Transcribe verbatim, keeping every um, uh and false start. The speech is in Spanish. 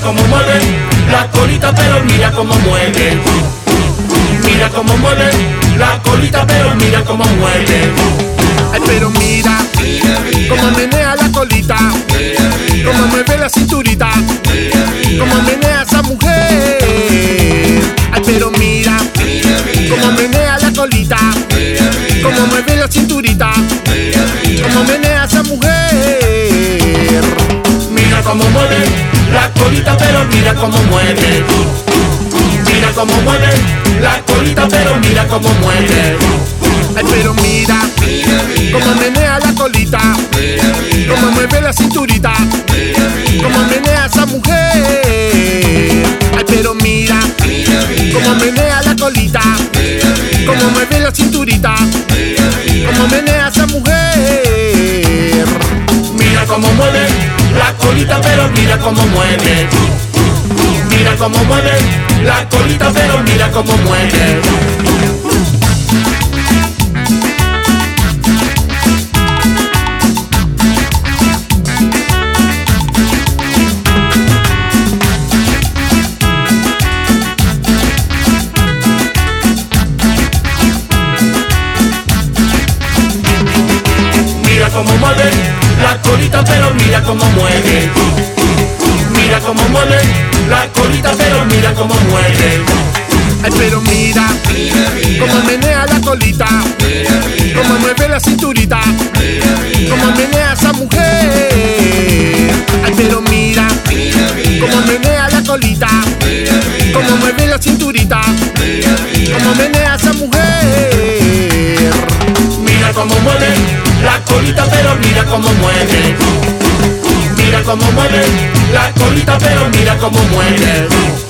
cómo mueve la colita, pero mira cómo mueve. Mira cómo mueve la colita, pero mira cómo mueve. Ay, pero mira cómo menea la colita, cómo mueve la cinturita, cómo menea esa mujer. Ay, pero mira cómo menea la colita, cómo mueve la cinturita, cómo menea esa mujer. Mira cómo mueve la colita, pero mira cómo mueve. Mira cómo mueve la colita, pero mira cómo mueve. Ay, pero mira cómo menea la colita, cómo mueve la cinturita, cómo menea esa mujer. Ay, pero mira cómo menea la colita, cómo mueve la cinturita, cómo menea esa mujer. Mira cómo mueve la colita, pero mira cómo mueve. Mira cómo mueve la colita, pero mira cómo mueve. Mira cómo mueve la colita, pero mira cómo mueve. Mira cómo mueve la colita, pero mira cómo mueve. Ay, pero mira cómo menea la colita, cómo mueve la cinturita, cómo menea esa mujer. Ay, pero mira cómo menea la colita, cómo mueve la cinturita, cómo menea esa mujer. Mira cómo mueve la colita, pero mira cómo mueve. Mira cómo mueve la colita, pero mira cómo mueve.